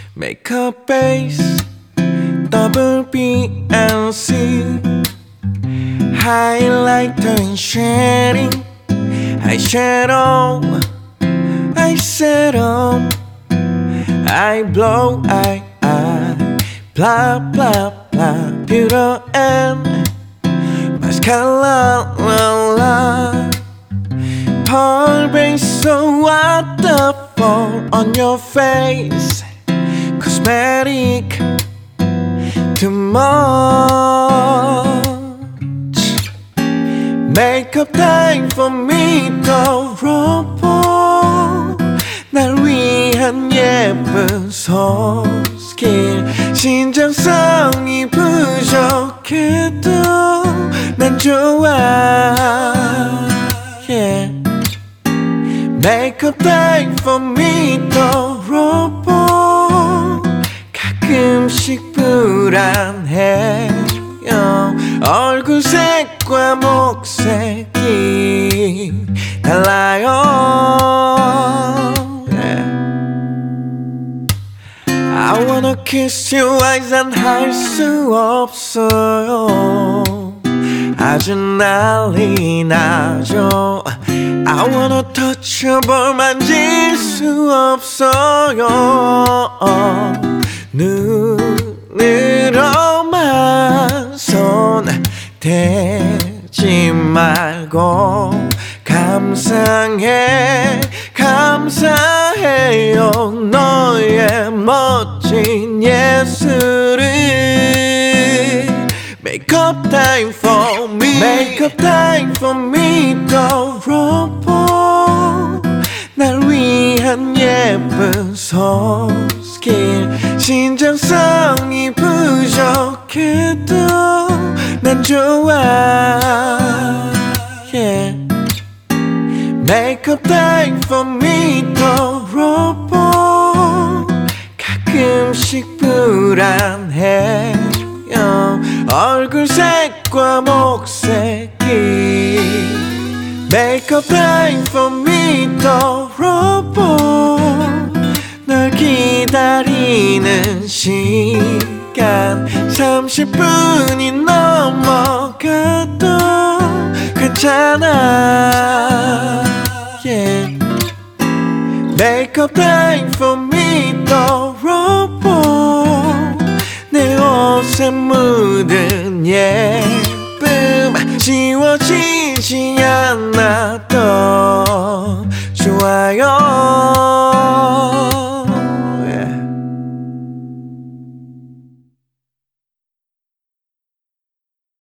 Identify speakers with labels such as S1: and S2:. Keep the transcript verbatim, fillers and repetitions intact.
S1: Makeup base, double B and C, highlighter and shading, eyeshadow, eyeshadow, eye blow, eye, eye, blah, blah, blah, beauty and mascara, la, la. Pearl base so wonderful on your face, cosmetic too much. Makeup time for me 더러워 날 위한 예쁜 손길 신장성이 부족해도 난 좋아 yeah. Makeup time for me 더러워 가끔씩 불안해요 얼굴 색과 목색이 달라요 yeah. I wanna kiss your eyes 안 할 수 없어요 아주 난리 나죠 I wanna touch your ball 만질 수 없어요 눈으로만 손 대지 말고 감상해 감사해요 너의 멋진 예술을 Makeup time for me Makeup time for me 더러워 날 위한 예쁜 손길 신장성이 부족해도 난 좋아 yeah. Makeup time for me 더러워 가끔씩 불안해요 얼굴 색과 목색이 Makeup time for me 더러워 널 기다리는 시간 삼십 분이 넘어가도 괜찮아 yeah. Makeup time for me 더러워 내 옷에 묻은 예쁨 지워지지 않아도